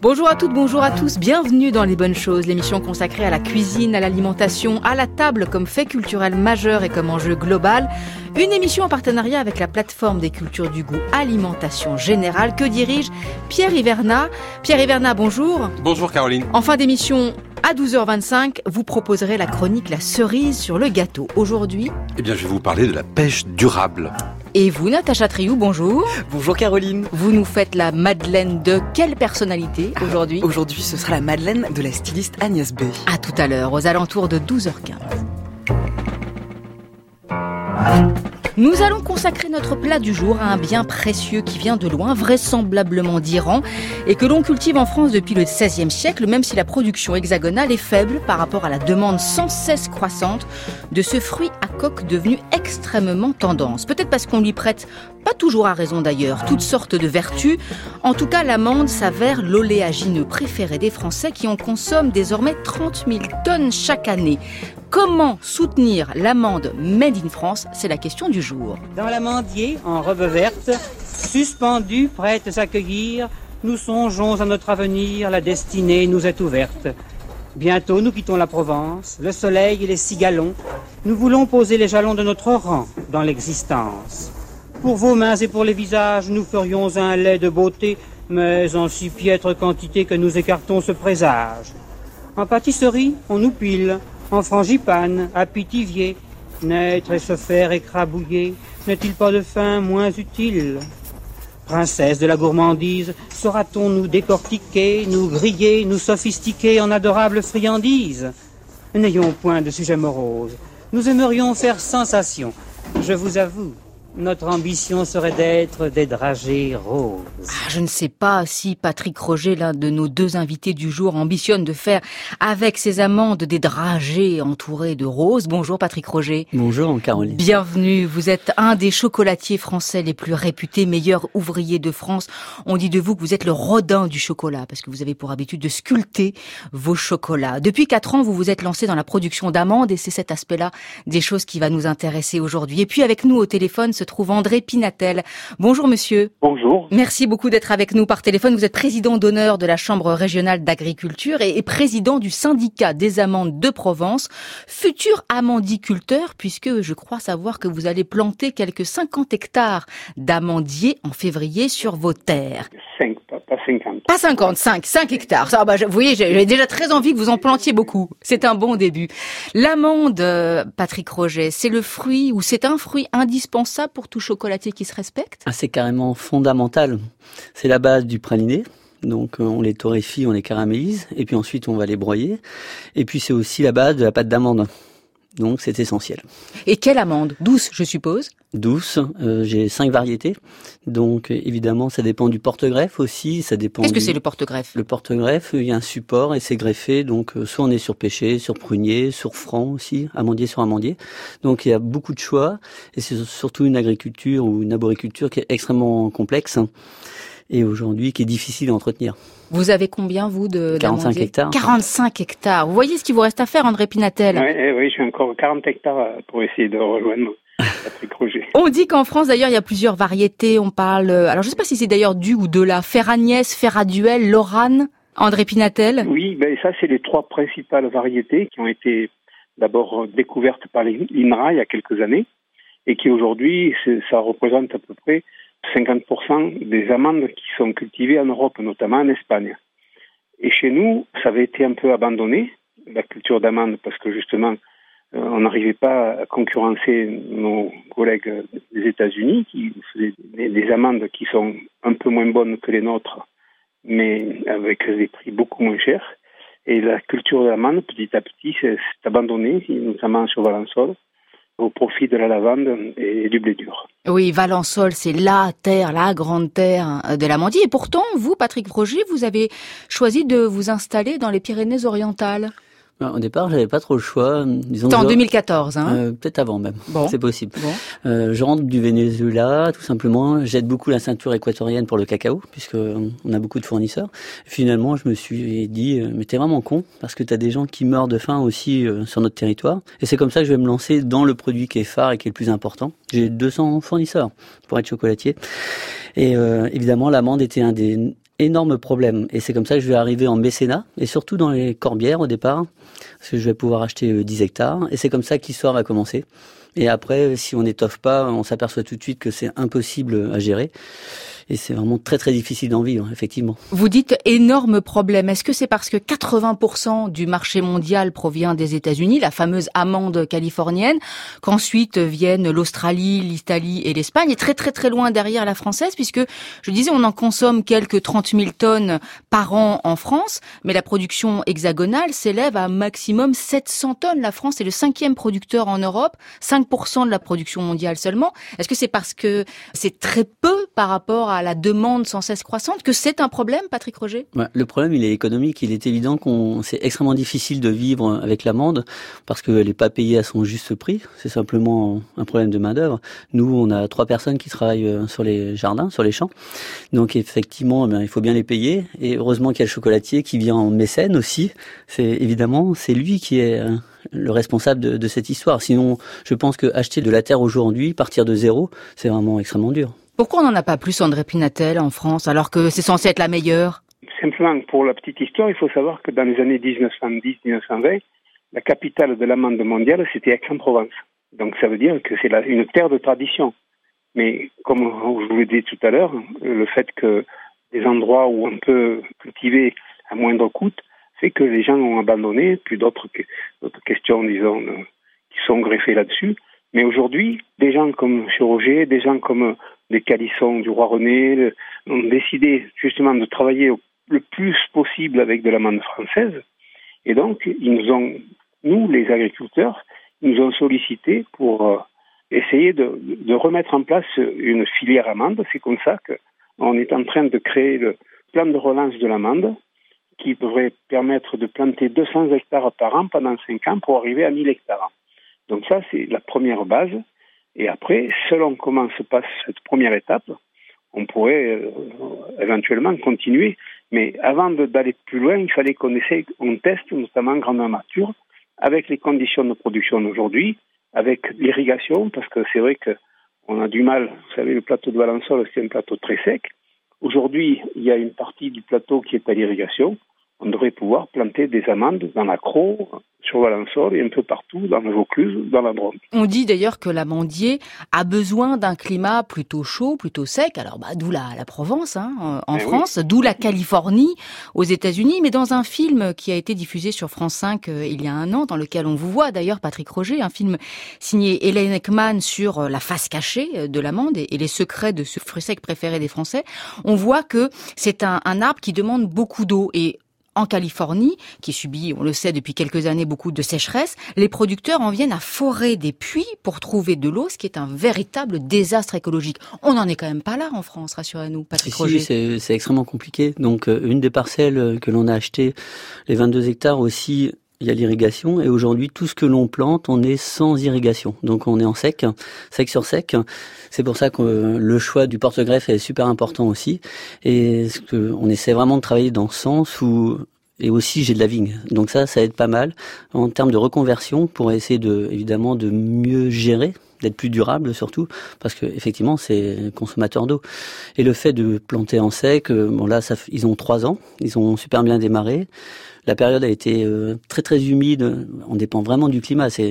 Bonjour à toutes, bonjour à tous, bienvenue dans Les Bonnes Choses, l'émission consacrée à la cuisine, à l'alimentation, à la table comme fait culturel majeur et comme enjeu global. Une émission en partenariat avec la plateforme des cultures du goût Alimentation Générale que dirige Pierre Hivernat. Pierre Hivernat, bonjour. Bonjour Caroline. En fin d'émission, à 12h25, vous proposerez la chronique La cerise sur le gâteau. Aujourd'hui, je vais vous parler de la pêche durable. Et vous, Natacha Triou, bonjour. Bonjour Caroline. Vous nous faites la madeleine de quelle personnalité aujourd'hui ? Aujourd'hui, ce sera la madeleine de la styliste Agnès B. À tout à l'heure, aux alentours de 12h15. Nous allons consacrer notre plat du jour à un bien précieux qui vient de loin, vraisemblablement d'Iran, et que l'on cultive en France depuis le XVIe siècle, même si la production hexagonale est faible par rapport à la demande sans cesse croissante de ce fruit à coque devenu extrêmement tendance. Peut-être parce qu'on lui prête, pas toujours à raison d'ailleurs, toutes sortes de vertus. En tout cas, l'amande s'avère l'oléagineux préféré des Français qui en consomment désormais 30 000 tonnes chaque année. Comment soutenir l'amande made in France ? C'est la question du jour. Dans l'amandier, en robe verte, suspendus, prêtes à cueillir, nous songeons à notre avenir, la destinée nous est ouverte. Bientôt nous quittons la Provence, le soleil et les cigalons. Nous voulons poser les jalons de notre rang dans l'existence. Pour vos mains et pour les visages, nous ferions un lait de beauté, mais en si piètre quantité que nous écartons ce présage. En pâtisserie, on nous pile. En frangipane, à Pithiviers, naître et se faire écrabouiller, n'est-il pas de fin moins utile ? Princesse de la gourmandise, saura-t-on nous décortiquer, nous griller, nous sophistiquer en adorables friandises ? N'ayons point de sujet morose, nous aimerions faire sensation. Je vous avoue, notre ambition serait d'être des dragées roses. Je ne sais pas si Patrick Roger, l'un de nos deux invités du jour, ambitionne de faire avec ses amandes des dragées entourées de roses. Bonjour Patrick Roger. Bonjour Caroline. Bienvenue, vous êtes un des chocolatiers français les plus réputés, meilleur ouvrier de France. On dit de vous que vous êtes le Rodin du chocolat, parce que vous avez pour habitude de sculpter vos chocolats. Depuis 4 ans, vous vous êtes lancé dans la production d'amandes et c'est cet aspect-là des choses qui va nous intéresser aujourd'hui. Et puis avec nous au téléphone se trouve André Pinatel. Bonjour monsieur. Bonjour. Merci beaucoup d'être avec nous par téléphone. Vous êtes président d'honneur de la Chambre régionale d'agriculture et président du syndicat des amandes de Provence, futur amandiculteur, puisque je crois savoir que vous allez planter quelques 50 hectares d'amandiers en février sur vos terres. 5, pas 50. Pas 50, 5 hectares. Ça, vous voyez, j'ai déjà très envie que vous en plantiez beaucoup. C'est un bon début. L'amande, Patrick Roger, c'est le fruit ou c'est un fruit indispensable pour tout chocolatier qui se respecte ? C'est carrément fondamental. C'est la base du praliné. Donc on les torréfie, on les caramélise et puis ensuite on va les broyer. Et puis c'est aussi la base de la pâte d'amande. Donc c'est essentiel. Et quelle amande ? Douce, je suppose ? Douce, j'ai 5 variétés. Donc évidemment, ça dépend du porte-greffe aussi. Ça dépend. Qu'est-ce que c'est le porte-greffe ? Le porte-greffe, il y a un support et c'est greffé. Donc soit on est sur pêcher, sur prunier, sur franc aussi, amandier sur amandier. Donc il y a beaucoup de choix et c'est surtout une agriculture ou une arboriculture qui est extrêmement complexe et aujourd'hui qui est difficile à entretenir. Vous avez combien, vous, de 45 hectares. 45 hectares. Vous voyez ce qu'il vous reste à faire, André Pinatel ? Oui, j'ai encore 40 hectares pour essayer de rejoindre Patrick Roger. On dit qu'en France, d'ailleurs, il y a plusieurs variétés. On parle... Alors, je ne sais pas si c'est d'ailleurs du ou de la Ferragnès, Ferraduel, Lorane. André Pinatel ? Oui, ça, c'est les 3 principales variétés qui ont été d'abord découvertes par l'INRA il y a quelques années et qui aujourd'hui, ça représente à peu près 50% des amandes qui sont cultivées en Europe, notamment en Espagne. Et chez nous, ça avait été un peu abandonné, la culture d'amandes, parce que justement, on n'arrivait pas à concurrencer nos collègues des États-Unis qui faisaient des amandes qui sont un peu moins bonnes que les nôtres, mais avec des prix beaucoup moins chers. Et la culture de l'amande, petit à petit, s'est abandonnée, notamment sur Valençol, au profit de la lavande et du blé dur. Oui, Valençol, c'est la terre, la grande terre de l'amandier. Et pourtant, vous, Patrick Roger, vous avez choisi de vous installer dans les Pyrénées-Orientales. Au départ, j'avais pas trop le choix. C'était en 2014, hein ? Peut-être avant même. Bon. C'est possible. Bon. Je rentre du Venezuela, tout simplement. J'aide beaucoup la ceinture équatorienne pour le cacao, puisque on a beaucoup de fournisseurs. Finalement, je me suis dit, mais t'es vraiment con, parce que t'as des gens qui meurent de faim aussi sur notre territoire. Et c'est comme ça que je vais me lancer dans le produit qui est phare et qui est le plus important. J'ai 200 fournisseurs pour être chocolatier. Et évidemment, l'amande était un des Énorme problème. Et c'est comme ça que je vais arriver en mécénat, et surtout dans les Corbières au départ, parce que je vais pouvoir acheter 10 hectares. Et c'est comme ça que l'histoire va commencer. Et après, si on n'étoffe pas, on s'aperçoit tout de suite que c'est impossible à gérer. Et c'est vraiment très très difficile d'en vivre, effectivement. Vous dites énorme problème. Est-ce que c'est parce que 80% du marché mondial provient des États-Unis, la fameuse amande californienne, qu'ensuite viennent l'Australie, l'Italie et l'Espagne, et très très très loin derrière la française, puisque je disais on en consomme quelques 30 000 tonnes par an en France, mais la production hexagonale s'élève à un maximum 700 tonnes. La France est le 5e producteur en Europe, 5% de la production mondiale seulement. Est-ce que c'est parce que c'est très peu par rapport à la demande sans cesse croissante que c'est un problème, Patrick Roger ? Ouais, le problème, il est économique. Il est évident c'est extrêmement difficile de vivre avec l'amande parce qu'elle n'est pas payée à son juste prix. C'est simplement un problème de main-d'œuvre. Nous, on a 3 personnes qui travaillent sur les jardins, sur les champs. Donc, effectivement, il faut bien les payer. Et heureusement qu'il y a le chocolatier qui vient en mécène aussi. C'est lui qui est le responsable de cette histoire. Sinon, je pense que acheter de la terre aujourd'hui, partir de zéro, c'est vraiment extrêmement dur. Pourquoi on n'en a pas plus, André Pinatel, en France, alors que c'est censé être la meilleure ? Simplement, pour la petite histoire, il faut savoir que dans les années 1910-1920, la capitale de l'amande mondiale, c'était Aix-en-Provence. Donc ça veut dire que c'est une terre de tradition. Mais comme je vous l'ai dit tout à l'heure, le fait que des endroits où on peut cultiver à moindre coût fait que les gens ont abandonné, puis d'autres questions, disons, qui sont greffées là-dessus. Mais aujourd'hui, des gens comme M. Roger, des gens comme les Calissons du Roi René ont décidé justement de travailler le plus possible avec de l'amande française. Et donc, nous, les agriculteurs, ils nous ont sollicités pour essayer de remettre en place une filière amande. C'est comme ça qu'on est en train de créer le plan de relance de l'amande qui devrait permettre de planter 200 hectares par an pendant 5 ans pour arriver à 1000 hectares. Donc ça, c'est la première base. Et après, selon comment se passe cette première étape, on pourrait éventuellement continuer. Mais avant d'aller plus loin, il fallait qu'on teste, notamment grandeur nature, avec les conditions de production d'aujourd'hui, avec l'irrigation, parce que c'est vrai qu'on a du mal. Vous savez, le plateau de Valençol, c'est un plateau très sec. Aujourd'hui, il y a une partie du plateau qui est à l'irrigation. On devrait pouvoir planter des amandes dans la Crau, sur Valençol et un peu partout dans la Vaucluse, dans la Drôme. On dit d'ailleurs que l'amandier a besoin d'un climat plutôt chaud, plutôt sec. Alors d'où la Provence en France, d'où la Californie aux États-Unis. Mais dans un film qui a été diffusé sur France 5 il y a un an, dans lequel on vous voit d'ailleurs, Patrick Roger, un film signé Hélène Ekman sur la face cachée de l'amande et les secrets de ce fruit sec préféré des Français, on voit que c'est un arbre qui demande beaucoup d'eau. Et en Californie, qui subit, on le sait depuis quelques années, beaucoup de sécheresse, les producteurs en viennent à forer des puits pour trouver de l'eau, ce qui est un véritable désastre écologique. On n'en est quand même pas là en France, rassurez-nous, Patrick Roger. Si, c'est extrêmement compliqué. Donc, une des parcelles que l'on a achetées, les 22 hectares aussi, il y a l'irrigation. Et aujourd'hui, tout ce que l'on plante, on est sans irrigation. Donc, on est en sec sur sec. C'est pour ça que le choix du porte-greffe est super important aussi. Et on essaie vraiment de travailler dans ce sens où, et aussi j'ai de la vigne. Donc ça aide pas mal en termes de reconversion pour essayer évidemment de mieux gérer, d'être plus durable surtout, parce que effectivement c'est consommateur d'eau. Et le fait de planter en sec, ils ont 3 ans, ils ont super bien démarré. La période a été très très humide. On dépend vraiment du climat. On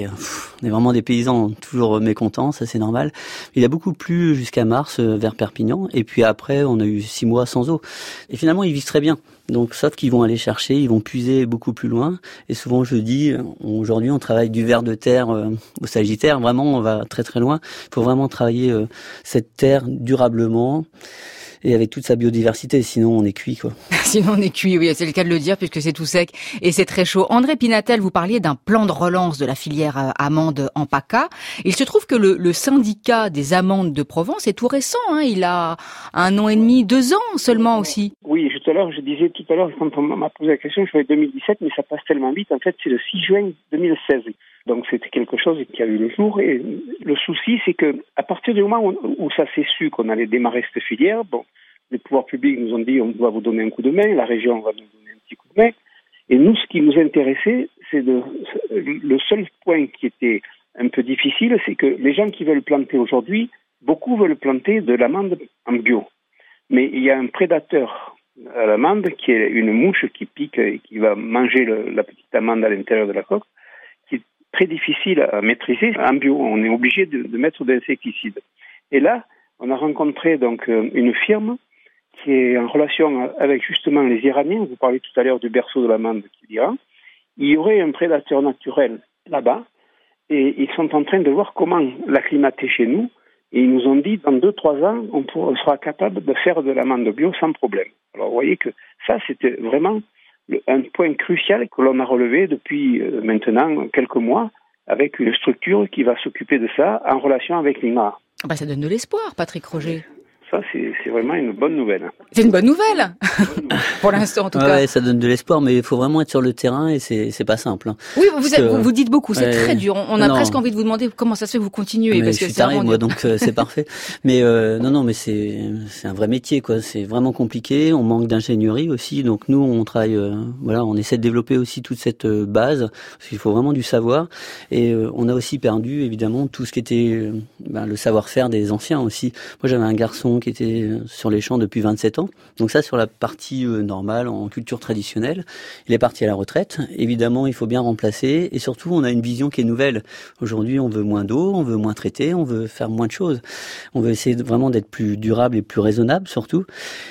est vraiment des paysans toujours mécontents, ça c'est normal. Il a beaucoup plu jusqu'à mars vers Perpignan, et puis après on a eu 6 mois sans eau. Et finalement ils vivent très bien. Donc sauf qu'ils vont aller chercher, ils vont puiser beaucoup plus loin. Et souvent je dis, aujourd'hui on travaille du ver de terre au Sagittaire. Vraiment on va très très loin. Il faut vraiment travailler cette terre durablement. Et avec toute sa biodiversité, sinon on est cuit, quoi. Sinon on est cuit, oui, c'est le cas de le dire, puisque c'est tout sec et c'est très chaud. André Pinatel, vous parliez d'un plan de relance de la filière amande en PACA. Il se trouve que le syndicat des amandes de Provence est tout récent, il a 1 an et demi, 2 ans seulement aussi. Oui, je disais tout à l'heure, quand on m'a posé la question, je voyais 2017, mais ça passe tellement vite, en fait c'est le 6 juin 2016. Donc c'était quelque chose qui a eu le jour. Et le souci, c'est que à partir du moment où ça s'est su qu'on allait démarrer cette filière, les pouvoirs publics nous ont dit on doit vous donner un coup de main, la région va nous donner un petit coup de main. Et nous, ce qui nous intéressait, le seul point qui était un peu difficile, c'est que les gens qui veulent planter aujourd'hui, beaucoup veulent planter de l'amande en bio. Mais il y a un prédateur à l'amande qui est une mouche qui pique et qui va manger la petite amande à l'intérieur de la coque, qui est très difficile à maîtriser. En bio, on est obligé de mettre d'insecticides. Et là, on a rencontré donc une firme qui est en relation avec justement les Iraniens. Vous parlez tout à l'heure du berceau de l'amande qui est l'Iran. Il y aurait un prédateur naturel là-bas et ils sont en train de voir comment l'acclimater chez nous. Et ils nous ont dit, dans 2-3 ans, on sera capable de faire de l'amande bio sans problème. Alors, vous voyez que ça, c'était vraiment un point crucial que l'on a relevé depuis maintenant quelques mois avec une structure qui va s'occuper de ça en relation avec l'INRA. Ça donne de l'espoir, Patrick Roger. Ça, c'est vraiment une bonne nouvelle. C'est une bonne nouvelle pour l'instant, en tout cas. Ouais, ça donne de l'espoir, mais il faut vraiment être sur le terrain et c'est pas simple. Oui, vous dites beaucoup, c'est très dur. On a presque envie de vous demander comment ça se fait que vous continuez. Mais parce je suis taré, moi, donc c'est parfait. Mais mais c'est un vrai métier, quoi. C'est vraiment compliqué. On manque d'ingénierie aussi, donc nous, on travaille, on essaie de développer aussi toute cette base, parce qu'il faut vraiment du savoir. Et on a aussi perdu, évidemment, tout ce qui était le savoir-faire des anciens aussi. Moi, j'avais un garçon qui était sur les champs depuis 27 ans. Donc ça, sur la partie normale, en culture traditionnelle. Il est parti à la retraite. Évidemment, il faut bien remplacer. Et surtout, on a une vision qui est nouvelle. Aujourd'hui, on veut moins d'eau, on veut moins traiter, on veut faire moins de choses. On veut essayer vraiment d'être plus durable et plus raisonnable, surtout.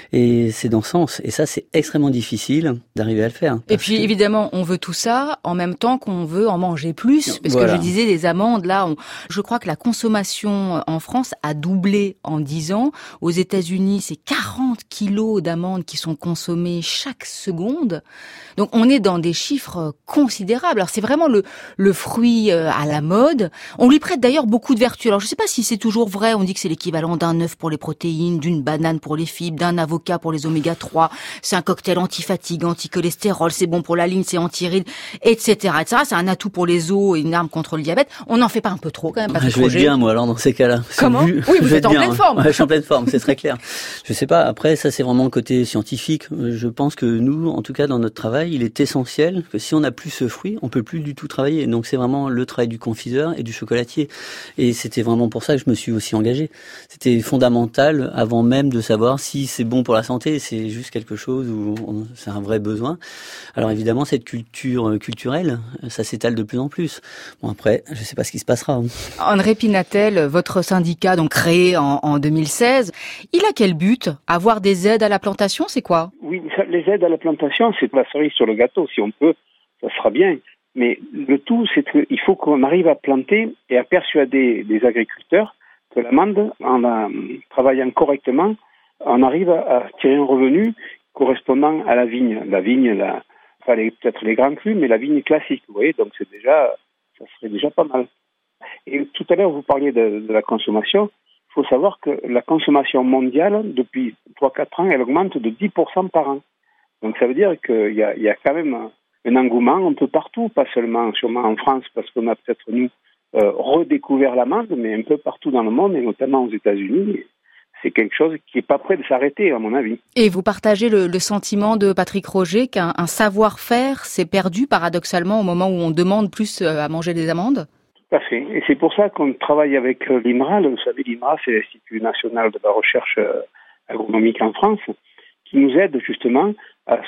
Et c'est dans ce sens. Et ça, c'est extrêmement difficile d'arriver à le faire. Et puis, évidemment, on veut tout ça en même temps qu'on veut en manger plus. Parce que je disais, les amandes, là, je crois que la consommation en France a doublé en 10 ans. Aux États-Unis, c'est 40 kilos d'amandes qui sont consommées chaque seconde. Donc, on est dans des chiffres considérables. Alors, c'est vraiment le fruit à la mode. On lui prête d'ailleurs beaucoup de vertus. Alors, je ne sais pas si c'est toujours vrai. On dit que c'est l'équivalent d'un œuf pour les protéines, d'une banane pour les fibres, d'un avocat pour les oméga 3. C'est un cocktail anti-fatigue, anti-cholestérol. C'est bon pour la ligne, c'est anti-rides, etc., etc. C'est un atout pour les os et une arme contre le diabète. On n'en fait pas un peu trop, quand même, Patrick Roger? Je vais être bien, moi, alors, dans ces cas-là. Comment? Oui, vous êtes en pleine forme. Ouais, je suis en pleine forme, c'est très clair. Je sais pas, après, ça, c'est vraiment le côté scientifique. Je pense que nous, en tout cas, dans notre travail, il est essentiel que si on n'a plus ce fruit, on peut plus du tout travailler. Donc, c'est vraiment le travail du confiseur et du chocolatier. Et c'était vraiment pour ça que je me suis aussi engagé. C'était fondamental, avant même de savoir si c'est bon pour la santé, c'est juste quelque chose où c'est un vrai besoin. Alors, évidemment, cette culture culturelle, ça s'étale de plus en plus. Bon, après, je sais pas ce qui se passera. André Pinatel, votre syndicat, donc créé en 2016, il a quel but? Avoir des aides à la plantation, c'est quoi? Oui, les aides à la plantation, c'est la cerise sur le gâteau. Si on peut, ça sera bien. Mais le tout, c'est qu'il faut qu'on arrive à planter et à persuader les agriculteurs que l'amande, en travaillant correctement, on arrive à tirer un revenu correspondant à la vigne. La vigne, pas peut-être les grands crus, mais la vigne classique. Vous voyez, donc ça serait déjà pas mal. Et tout à l'heure, vous parliez de la consommation. Il faut savoir que la consommation mondiale, depuis 3-4 ans, elle augmente de 10% par an. Donc ça veut dire qu'il y a quand même un engouement un peu partout, pas seulement sûrement en France, parce qu'on a peut-être, nous, redécouvert l'amande, mais un peu partout dans le monde, et notamment aux États-Unis. C'est quelque chose qui n'est pas prêt de s'arrêter, à mon avis. Et vous partagez le sentiment de Patrick Roger qu'un savoir-faire s'est perdu, paradoxalement, au moment où on demande plus à manger des amandes? Tout à fait. Et c'est pour ça qu'on travaille avec l'INRA. Vous savez, l'INRA, c'est l'Institut national de la recherche agronomique en France, qui nous aide justement à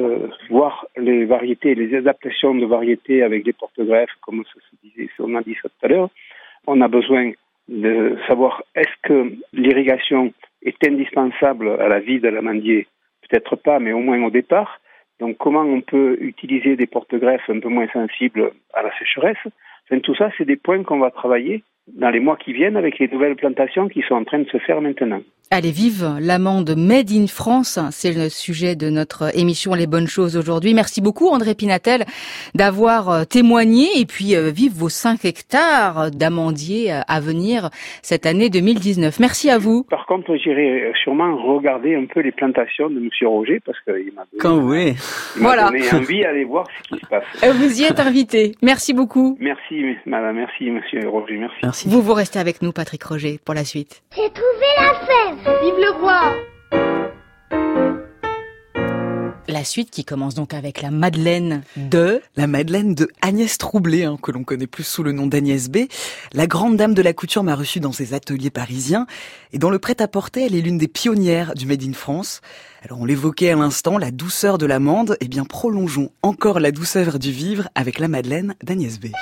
voir les variétés, les adaptations de variétés avec des porte-greffes, comme on a dit ça tout à l'heure. On a besoin de savoir est-ce que l'irrigation est indispensable à la vie de l'amandier? Peut-être pas, mais au moins au départ. Donc comment on peut utiliser des porte-greffes un peu moins sensibles à la sécheresse? Enfin, tout ça, c'est des points qu'on va travailler dans les mois qui viennent avec les nouvelles plantations qui sont en train de se faire maintenant. Allez, vive l'amande Made in France, c'est le sujet de notre émission Les Bonnes Choses aujourd'hui. Merci beaucoup André Pinatel d'avoir témoigné et puis vive vos 5 hectares d'amandiers à venir cette année 2019. Merci à vous. Par contre, j'irai sûrement regarder un peu les plantations de M. Roger parce qu'il m'a donné, donné envie d'aller voir ce qui se passe. Vous y êtes invité. Merci beaucoup. Merci madame, merci M. Roger, merci. Vous restez avec nous Patrick Roger pour la suite. J'ai trouvé la fève. Vive le roi! La suite qui commence donc avec la Madeleine de... La Madeleine de Agnès Troublé, que l'on connaît plus sous le nom d'Agnès B. La grande dame de la couture m'a reçue dans ses ateliers parisiens. Et dans le prêt-à-porter, elle est l'une des pionnières du Made in France. Alors on l'évoquait à l'instant, la douceur de l'amande. Eh bien prolongeons encore la douceur du vivre avec la Madeleine d'Agnès B.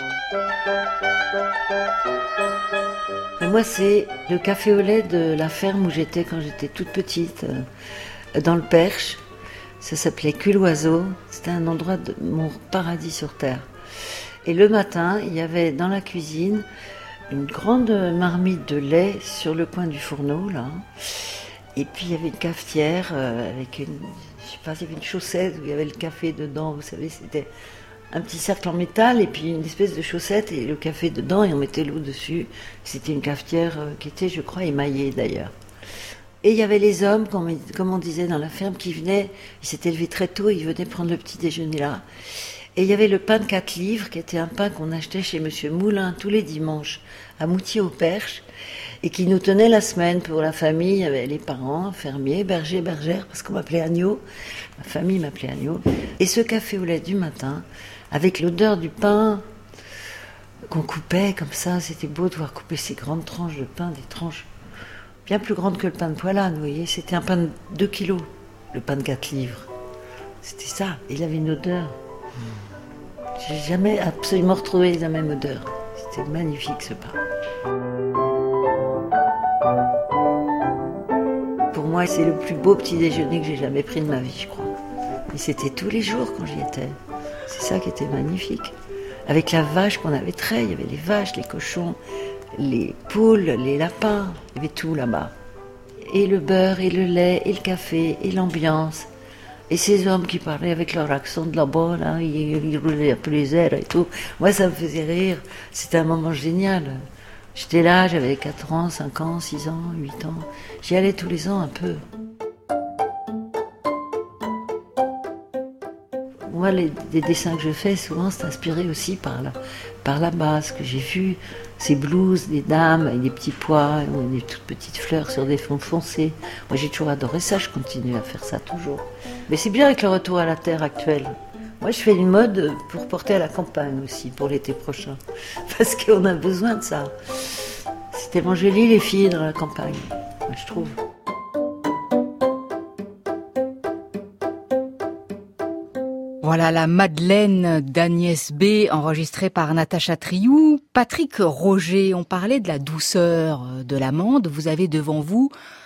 Moi, c'est le café au lait de la ferme où j'étais quand j'étais toute petite, dans le Perche. Ça s'appelait Culoiseau. C'était un endroit de mon paradis sur terre. Et le matin, il y avait dans la cuisine une grande marmite de lait sur le coin du fourneau, là. Et puis il y avait une cafetière avec il y avait une chaussette où il y avait le café dedans. Vous savez, c'était un petit cercle en métal et puis une espèce de chaussette et le café dedans et on mettait l'eau dessus. C'était une cafetière qui était, je crois, émaillée d'ailleurs. Et il y avait les hommes, comme on disait dans la ferme, qui venaient, ils s'étaient levés très tôt, ils venaient prendre le petit déjeuner là. Et il y avait le pain de 4 livres, qui était un pain qu'on achetait chez Monsieur Moulin tous les dimanches, à Moutier au Perche, et qui nous tenait la semaine pour la famille. Il y avait les parents, fermiers, bergers, bergères, parce qu'on m'appelait Agneau. Ma famille m'appelait Agneau. Et ce café au lait du matin, avec l'odeur du pain qu'on coupait comme ça, c'était beau de voir couper ces grandes tranches de pain, des tranches bien plus grande que le pain de poilane, vous voyez. C'était un pain de 2 kilos, le pain de 4 livres. C'était ça. Il avait une odeur. J'ai jamais absolument retrouvé la même odeur. C'était magnifique, ce pain. Pour moi, c'est le plus beau petit déjeuner que j'ai jamais pris de ma vie, je crois. Et c'était tous les jours quand j'y étais. C'est ça qui était magnifique. Avec la vache qu'on avait trait, il y avait les vaches, les cochons, les poules, les lapins, il y avait tout là-bas. Et le beurre, et le lait, et le café, et l'ambiance. Et ces hommes qui parlaient avec leur accent de là-bas, là, ils roulaient un peu les airs et tout. Moi, ça me faisait rire. C'était un moment génial. J'étais là, j'avais 4 ans, 5 ans, 6 ans, 8 ans. J'y allais tous les ans un peu. Moi, les dessins que je fais, souvent, c'est inspiré aussi par la base que j'ai vu. Ces blouses, des dames avec des petits pois, des toutes petites fleurs sur des fonds foncés. Moi, j'ai toujours adoré ça, je continue à faire ça toujours. Mais c'est bien avec le retour à la terre actuelle. Moi, je fais une mode pour porter à la campagne aussi, pour l'été prochain. Parce qu'on a besoin de ça. C'est tellement joli, les filles, dans la campagne, moi, je trouve. Voilà la Madeleine d'Agnès B, enregistrée par Natacha Triou. Patrick Roger, on parlait de la douceur de l'amande. Vous avez devant vous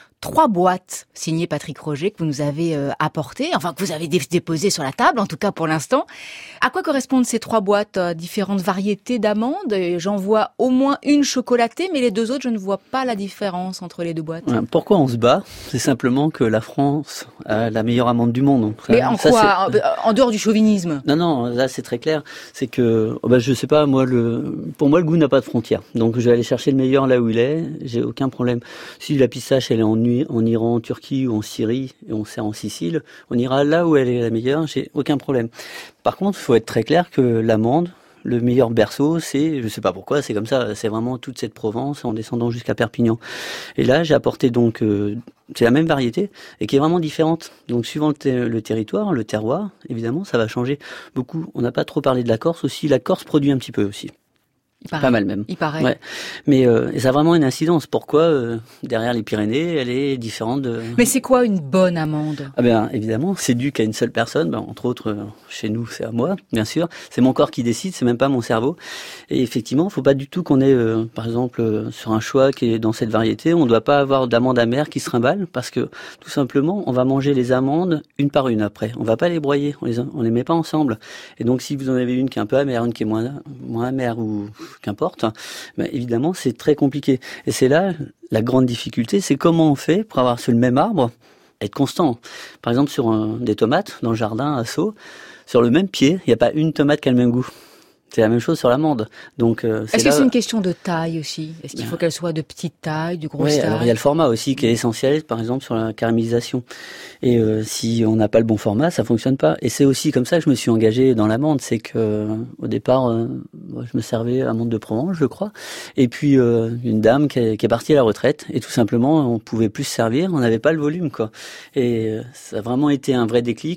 3 boîtes signées Patrick Roger que vous nous avez apportées, enfin que vous avez déposées sur la table, en tout cas pour l'instant. À quoi correspondent ces 3 boîtes? Différentes variétés d'amandes. J'en vois au moins une chocolatée, mais les 2 autres, je ne vois pas la différence entre les 2 boîtes. Pourquoi on se bat? C'est simplement que la France a la meilleure amande du monde. Donc, mais en quoi? En dehors du chauvinisme? Non, là c'est très clair. C'est que, je sais pas, pour moi le goût n'a pas de frontières. Donc je vais aller chercher le meilleur là où il est. J'ai aucun problème. Si la pistache elle est en Iran, en Turquie ou en Syrie et on sert en Sicile, on ira là où elle est la meilleure. J'ai aucun problème. Par contre, il faut être très clair que l'amande, le meilleur berceau, c'est, je sais pas pourquoi, c'est comme ça, c'est vraiment toute cette Provence en descendant jusqu'à Perpignan. Et là, j'ai apporté donc, c'est la même variété et qui est vraiment différente. Donc, suivant le territoire, le terroir, évidemment, ça va changer beaucoup. On n'a pas trop parlé de la Corse aussi. La Corse produit un petit peu aussi. Pas mal même. Il paraît. Ouais. Mais et ça a vraiment une incidence. Pourquoi derrière les Pyrénées, elle est différente de... Mais c'est quoi une bonne amande? Ah ben évidemment, c'est dû qu'à une seule personne. Entre autres, chez nous, c'est à moi, bien sûr. C'est mon corps qui décide, c'est même pas mon cerveau. Et effectivement, faut pas du tout qu'on ait, par exemple, sur un choix qui est dans cette variété, on ne doit pas avoir d'amande amère qui se trimballe parce que tout simplement, on va manger les amandes une par une après. On va pas les broyer, on les met pas ensemble. Et donc, si vous en avez une qui est un peu amère, une qui est moins amère ou qu'importe, évidemment, c'est très compliqué. Et c'est là la grande difficulté, c'est comment on fait pour avoir sur le même arbre, être constant. Par exemple, sur des tomates, dans le jardin, à Sceaux, sur le même pied, il n'y a pas une tomate qui a le même goût. C'est la même chose sur l'amande. Donc, est-ce que c'est une question de taille aussi? Est-ce qu'il faut qu'elle soit de petite taille, de grosse taille? Alors il y a le format aussi qui est essentiel, par exemple sur la caramélisation. Et si on n'a pas le bon format, ça fonctionne pas. Et c'est aussi comme ça que je me suis engagé dans l'amande, c'est que au départ, je me servais amande de Provence, je crois. Et puis une dame qui est partie à la retraite, et tout simplement, on pouvait plus se servir, on n'avait pas le volume, quoi. Et ça a vraiment été un vrai déclic.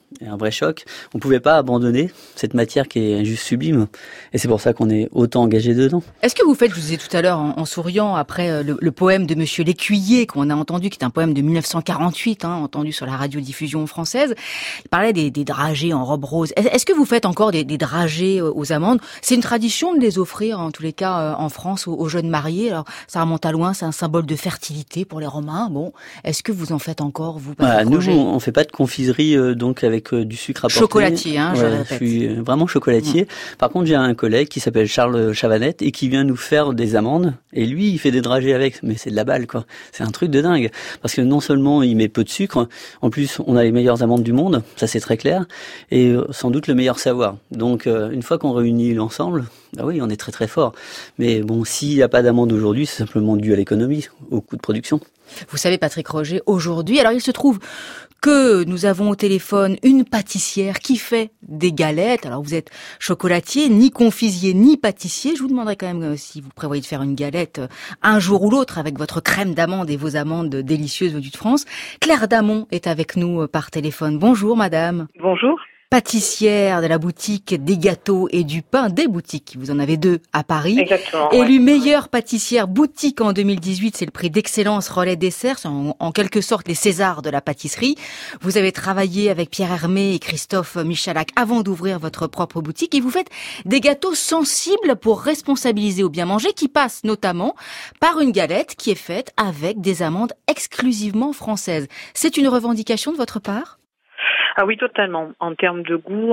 et un vrai choc. On pouvait pas abandonner cette matière qui est juste sublime. Et c'est pour ça qu'on est autant engagé dedans. Est-ce que vous faites, je vous disais tout à l'heure en souriant, après le poème de Monsieur L'Écuyer qu'on a entendu, qui est un poème de 1948, entendu sur la radiodiffusion française, il parlait des dragées en robe rose. Est-ce que vous faites encore des dragées aux amandes? C'est une tradition de les offrir, en tous les cas, en France, aux jeunes mariés. Alors, ça remonte à loin, c'est un symbole de fertilité pour les Romains. Bon, est-ce que vous en faites encore, vous, Patrick Roger? Nous, on fait pas de confiserie, donc avec du sucre apporté. Chocolatier, je répète. Je suis vraiment chocolatier. Par contre, j'ai un collègue qui s'appelle Charles Chavanette et qui vient nous faire des amandes. Et lui, il fait des dragées avec. Mais c'est de la balle, quoi. C'est un truc de dingue. Parce que non seulement il met peu de sucre, en plus, on a les meilleures amandes du monde. Ça, c'est très clair. Et sans doute le meilleur savoir. Donc, une fois qu'on réunit l'ensemble, bah oui, on est très très fort. Mais bon, s'il n'y a pas d'amandes aujourd'hui, c'est simplement dû à l'économie, au coût de production. Vous savez, Patrick Roger, aujourd'hui, alors il se trouve que nous avons au téléphone une pâtissière qui fait des galettes. Alors vous êtes chocolatier, ni confisier, ni pâtissier. Je vous demanderai quand même si vous prévoyez de faire une galette un jour ou l'autre avec votre crème d'amande et vos amandes délicieuses venues de France. Claire Damon est avec nous par téléphone. Bonjour madame. Bonjour. Pâtissière de la boutique des gâteaux et du pain, des boutiques. Vous en avez 2 à Paris. Exactement. Élue meilleure pâtissière boutique en 2018, c'est le prix d'excellence Relais Dessert, c'est en quelque sorte les Césars de la pâtisserie. Vous avez travaillé avec Pierre Hermé et Christophe Michalak avant d'ouvrir votre propre boutique et vous faites des gâteaux sensibles pour responsabiliser au bien manger qui passent notamment par une galette qui est faite avec des amandes exclusivement françaises. C'est une revendication de votre part ? Ah oui, totalement. En termes de goût,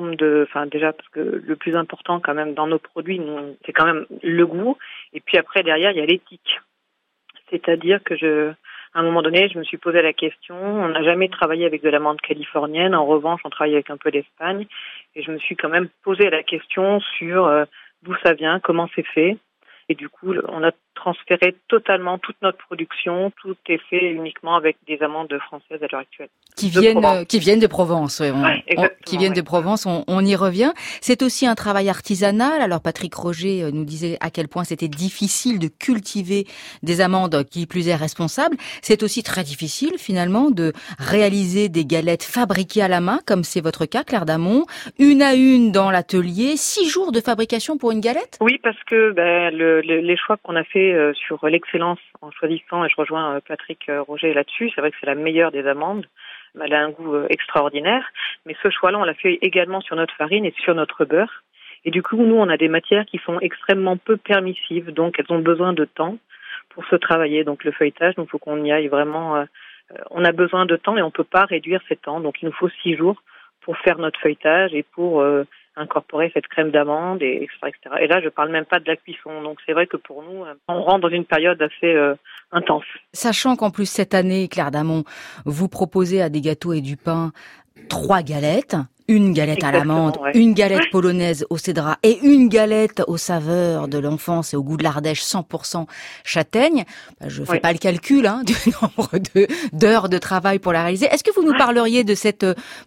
déjà parce que le plus important quand même dans nos produits, c'est quand même le goût. Et puis après, derrière, il y a l'éthique. C'est-à-dire que à un moment donné, je me suis posé la question, on n'a jamais travaillé avec de l'amande californienne. En revanche, on travaille avec un peu d'Espagne. Et je me suis quand même posé la question sur d'où ça vient, comment c'est fait. Et du coup, on a transféré totalement toute notre production. Tout est fait uniquement avec des amandes françaises à l'heure actuelle. Qui viennent de Provence. Qui viennent de Provence, on y revient. C'est aussi un travail artisanal. Alors Patrick Roger nous disait à quel point c'était difficile de cultiver des amandes qui plus est responsable. C'est aussi très difficile finalement de réaliser des galettes fabriquées à la main, comme c'est votre cas, Claire Damon, une à une dans l'atelier. 6 jours de fabrication pour une galette ? Oui, parce que les choix qu'on a fait sur l'excellence en choisissant, et je rejoins Patrick Roger là-dessus, c'est vrai que c'est la meilleure des amandes. Elle a un goût extraordinaire, mais ce choix-là, on l'a fait également sur notre farine et sur notre beurre. Et du coup, nous, on a des matières qui sont extrêmement peu permissives, donc elles ont besoin de temps pour se travailler. Donc le feuilletage, il faut qu'on y aille vraiment. On a besoin de temps et on peut pas réduire ces temps. Donc il nous faut 6 jours pour faire notre feuilletage et pour incorporer cette crème d'amande, et etc., etc. Et là, je parle même pas de la cuisson. Donc c'est vrai que pour nous, on rentre dans une période assez intense. Sachant qu'en plus cette année, Claire Damon, vous proposez à des gâteaux et du pain 3 galettes. Une galette à l'amande, une galette polonaise au cédrat et une galette aux saveurs de l'enfance et au goût de l'Ardèche 100% châtaigne. Je fais pas le calcul du nombre d'heures de travail pour la réaliser. Est-ce que vous nous parleriez de cette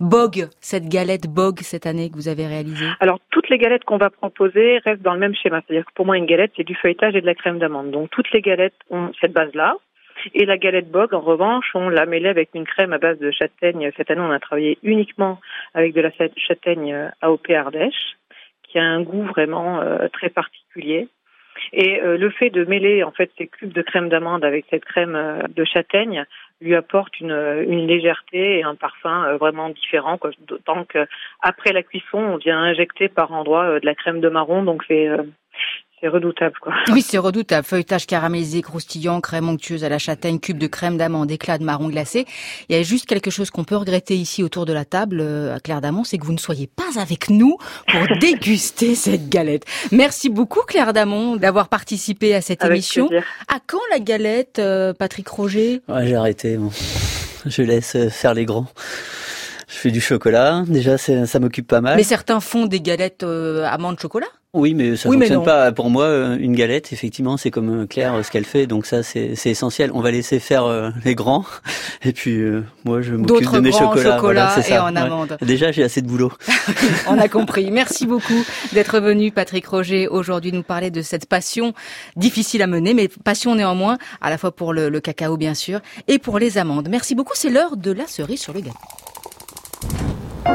galette Bog cette année que vous avez réalisée ? Alors, toutes les galettes qu'on va proposer restent dans le même schéma. C'est-à-dire que pour moi, une galette, c'est du feuilletage et de la crème d'amande. Donc, toutes les galettes ont cette base-là. Et la galette Bog, en revanche, on l'a mêlée avec une crème à base de châtaigne. Cette année, on a travaillé uniquement avec de la châtaigne AOP Ardèche, qui a un goût vraiment très particulier. Et le fait de mêler en fait ces cubes de crème d'amande avec cette crème de châtaigne lui apporte une légèreté et un parfum vraiment différent, quoi. D'autant qu'après la cuisson, on vient injecter par endroits de la crème de marron, donc c'est redoutable, quoi. Oui, c'est redoutable. Feuilletage caramélisé, croustillant, crème onctueuse à la châtaigne, cube de crème d'amande, éclat de marron glacé. Il y a juste quelque chose qu'on peut regretter ici autour de la table, à Claire Damon, c'est que vous ne soyez pas avec nous pour déguster cette galette. Merci beaucoup, Claire Damon, d'avoir participé à cette émission. Plaisir. À quand la galette, Patrick Roger ? Ouais, j'ai arrêté. Bon. Je laisse faire les grands. Je fais du chocolat. Déjà, ça m'occupe pas mal. Mais certains font des galettes amandes chocolat ? Oui, mais ça fonctionne pas. Pour moi, une galette, effectivement, c'est comme Claire ce qu'elle fait. Donc ça, c'est essentiel. On va laisser faire les grands. Et puis, moi, je m'occupe de mes chocolats. Voilà, c'est ça. Et en amande. Déjà, j'ai assez de boulot. On a compris. Merci beaucoup d'être venu, Patrick Roger, aujourd'hui nous parler de cette passion difficile à mener, mais passion néanmoins, à la fois pour le cacao, bien sûr, et pour les amandes. Merci beaucoup. C'est l'heure de la cerise sur le gâteau.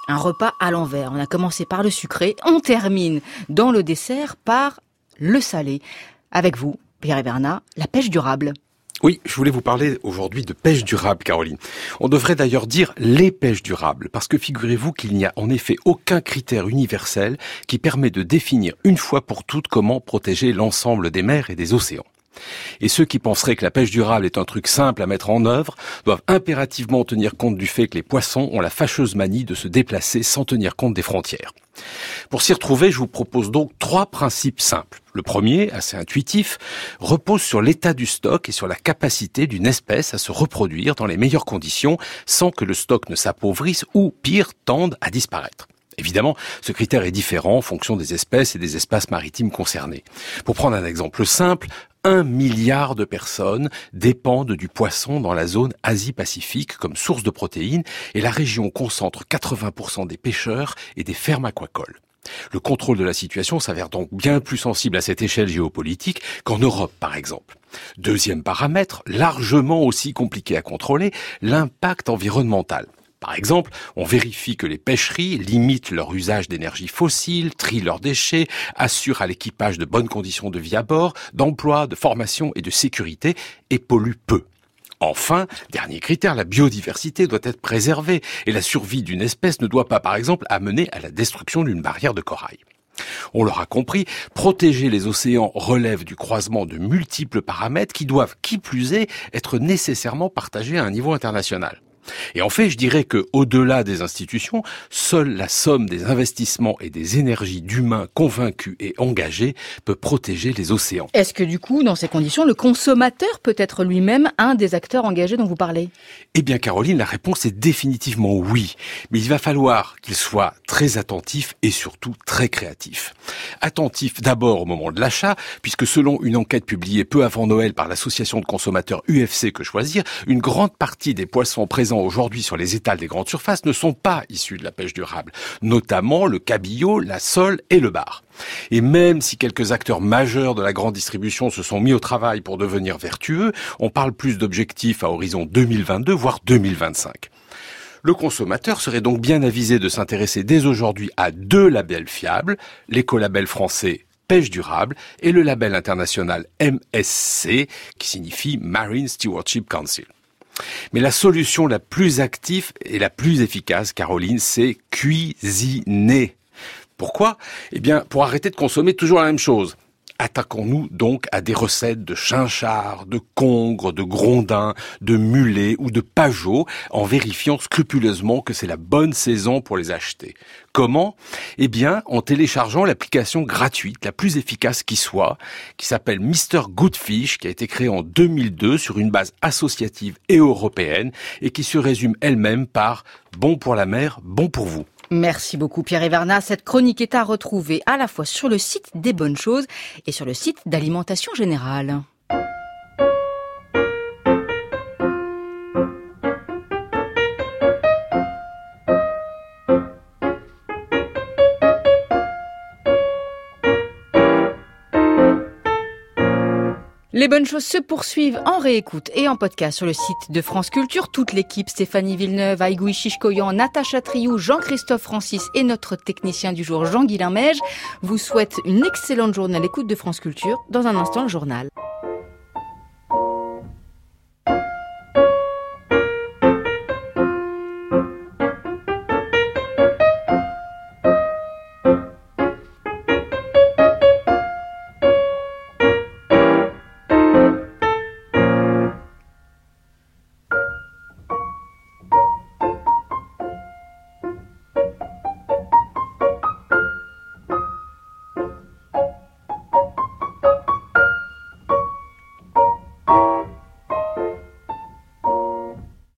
Un repas à l'envers. On a commencé par le sucré, on termine dans le dessert par le salé. Avec vous, Pierre et Bernard, la pêche durable. Oui, je voulais vous parler aujourd'hui de pêche durable, Caroline. On devrait d'ailleurs dire les pêches durables, parce que figurez-vous qu'il n'y a en effet aucun critère universel qui permet de définir une fois pour toutes comment protéger l'ensemble des mers et des océans. Et ceux qui penseraient que la pêche durable est un truc simple à mettre en œuvre doivent impérativement tenir compte du fait que les poissons ont la fâcheuse manie de se déplacer sans tenir compte des frontières. Pour s'y retrouver, je vous propose donc 3 principes simples. Le premier, assez intuitif, repose sur l'état du stock et sur la capacité d'une espèce à se reproduire dans les meilleures conditions sans que le stock ne s'appauvrisse ou, pire, tende à disparaître. Évidemment, ce critère est différent en fonction des espèces et des espaces maritimes concernés. Pour prendre un exemple simple, 1 milliard de personnes dépendent du poisson dans la zone Asie-Pacifique comme source de protéines et la région concentre 80% des pêcheurs et des fermes aquacoles. Le contrôle de la situation s'avère donc bien plus sensible à cette échelle géopolitique qu'en Europe, par exemple. Deuxième paramètre, largement aussi compliqué à contrôler, l'impact environnemental. Par exemple, on vérifie que les pêcheries limitent leur usage d'énergie fossile, trient leurs déchets, assurent à l'équipage de bonnes conditions de vie à bord, d'emploi, de formation et de sécurité et polluent peu. Enfin, dernier critère, la biodiversité doit être préservée et la survie d'une espèce ne doit pas, par exemple, amener à la destruction d'une barrière de corail. On l'aura compris, protéger les océans relève du croisement de multiples paramètres qui doivent, qui plus est, être nécessairement partagés à un niveau international. Et en fait, je dirais que, au-delà des institutions, seule la somme des investissements et des énergies d'humains convaincus et engagés peut protéger les océans. Est-ce que du coup, dans ces conditions, le consommateur peut être lui-même un des acteurs engagés dont vous parlez ? Eh bien, Caroline, la réponse est définitivement oui. Mais il va falloir qu'il soit très attentif et surtout très créatif. Attentif d'abord au moment de l'achat, puisque selon une enquête publiée peu avant Noël par l'association de consommateurs UFC Que Choisir, une grande partie des poissons présents aujourd'hui sur les étals des grandes surfaces ne sont pas issus de la pêche durable, notamment le cabillaud, la sole et le bar. Et même si quelques acteurs majeurs de la grande distribution se sont mis au travail pour devenir vertueux, on parle plus d'objectifs à horizon 2022, voire 2025. Le consommateur serait donc bien avisé de s'intéresser dès aujourd'hui à 2 labels fiables, l'écolabel français Pêche durable et le label international MSC, qui signifie Marine Stewardship Council. Mais la solution la plus active et la plus efficace, Caroline, c'est cuisiner. Pourquoi ? Eh bien, pour arrêter de consommer toujours la même chose. Attaquons-nous donc à des recettes de chinchard, de congre, de grondin, de mulet ou de pajot en vérifiant scrupuleusement que c'est la bonne saison pour les acheter. Comment ? Eh bien, en téléchargeant l'application gratuite, la plus efficace qui soit, qui s'appelle Mr Good Fish, qui a été créée en 2002 sur une base associative et européenne et qui se résume elle-même par « bon pour la mer, bon pour vous ». Merci beaucoup Pierre Everna. Cette chronique est à retrouver à la fois sur le site des Bonnes Choses et sur le site d'Alimentation Générale. Les bonnes choses se poursuivent en réécoute et en podcast sur le site de France Culture. Toute l'équipe, Stéphanie Villeneuve, Aïgoui Chichkoyan, Natacha Triou, Jean-Christophe Francis et notre technicien du jour, Jean-Guilain Meige, vous souhaite une excellente journée à l'écoute de France Culture. Dans un instant, le journal.